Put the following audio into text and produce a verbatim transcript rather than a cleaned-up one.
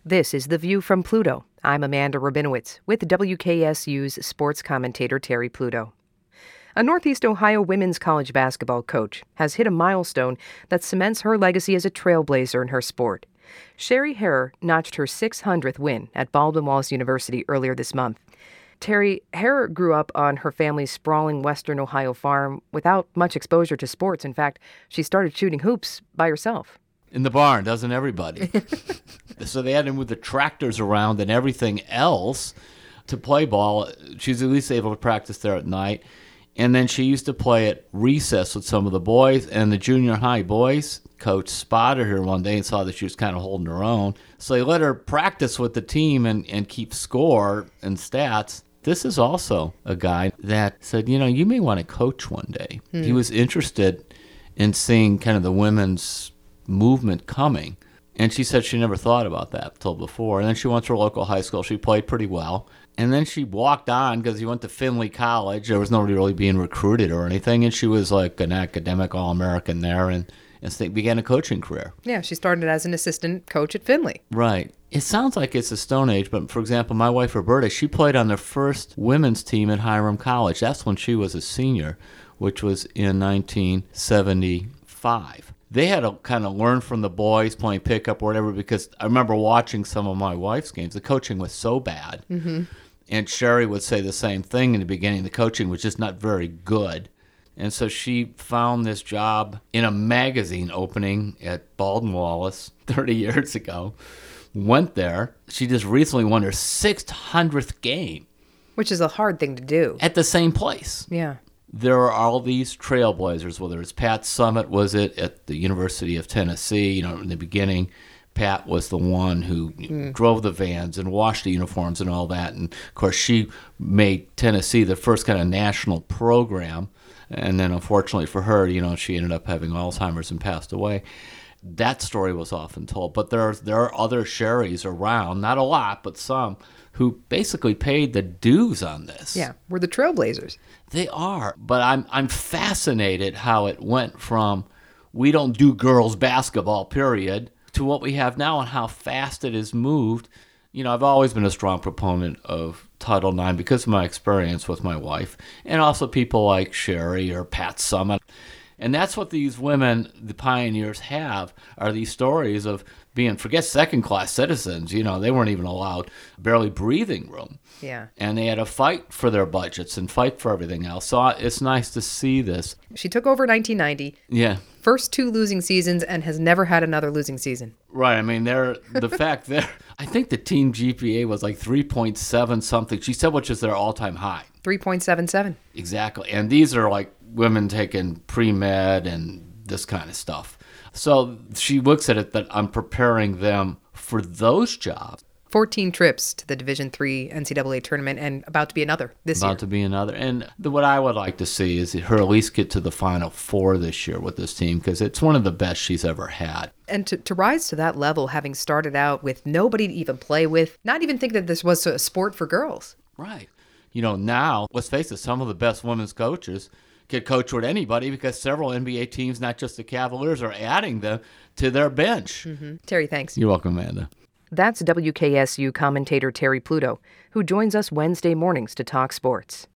This is The View from Pluto. I'm Amanda Rabinowitz with W K S U's sports commentator Terry Pluto. A Northeast Ohio women's college basketball coach has hit a milestone that cements her legacy as a trailblazer in her sport. Sherry Harrer notched her six hundredth win at Baldwin-Wallace University earlier this month. Terry, Harrer grew up on her family's sprawling western Ohio farm without much exposure to sports. In fact, she started shooting hoops by herself. In the barn, doesn't everybody? So they had to move the tractors around and everything else to play ball. She was at least able to practice there at night. And then she used to play at recess with some of the boys. And the junior high boys coach spotted her one day and saw that she was kind of holding her own. So they let her practice with the team and, and keep score and stats. This is also a guy that said, you know, you may want to coach one day. Hmm. He was interested in seeing kind of the women's movement coming. And she said she never thought about that until before. And then she went to her local high school. She played pretty well. And then she walked on because he went to Findlay College. There was nobody really being recruited or anything. And she was like an academic All-American there and, and began a coaching career. Yeah, she started as an assistant coach at Findlay. Right. It sounds like it's a Stone Age, but for example, my wife Roberta, she played on the first women's team at Hiram College. That's when she was a senior, which was in nineteen seventy-five. They had to kind of learn from the boys playing pickup or whatever, because I remember watching some of my wife's games. The coaching was so bad. Mm-hmm. And Sherry would say the same thing in the beginning. The coaching was just not very good. And so she found this job in a magazine opening at Baldwin-Wallace thirty years ago. Went there. She just recently won her six hundredth game. Which is a hard thing to do. At the same place. Yeah. There are all these trailblazers, whether it's Pat Summitt, was it, at the University of Tennessee. You know, in the beginning, Pat was the one who mm. drove the vans and washed the uniforms and all that. And, of course, she made Tennessee the first kind of national program. And then, unfortunately for her, you know, she ended up having Alzheimer's and passed away. That story was often told. But there are, there are other Sherrys around, not a lot, but some, who basically paid the dues on this. Yeah, we're the trailblazers. They are. But I'm I'm fascinated how it went from we don't do girls basketball, period, to what we have now and how fast it has moved. You know, I've always been a strong proponent of Title nine because of my experience with my wife, and also people like Sherry or Pat Summitt. And that's what these women, the pioneers, have, are these stories of being, forget second-class citizens, you know, they weren't even allowed barely breathing room. Yeah. And they had to fight for their budgets and fight for everything else. So it's nice to see this. She took over ninety ninety. Yeah. First two losing seasons and has never had another losing season. Right. I mean, they're the fact there, I think the team G P A was like three point seven something. She said, which is their all-time high. three point seven seven. Exactly. And these are like women taking pre-med and this kind of stuff. So she looks at it that I'm preparing them for those jobs. fourteen trips to the Division three N C double A tournament and about to be another this about year. About to be another. And the, what I would like to see is her at least get to the Final Four this year with this team, because it's one of the best she's ever had. And to, to rise to that level, having started out with nobody to even play with, not even think that this was a sport for girls. Right. You know, now, let's face it, some of the best women's coaches could coach with anybody because several N B A teams, not just the Cavaliers, are adding them to their bench. Mm-hmm. Terry, thanks. You're welcome, Amanda. That's W K S U commentator Terry Pluto, who joins us Wednesday mornings to talk sports.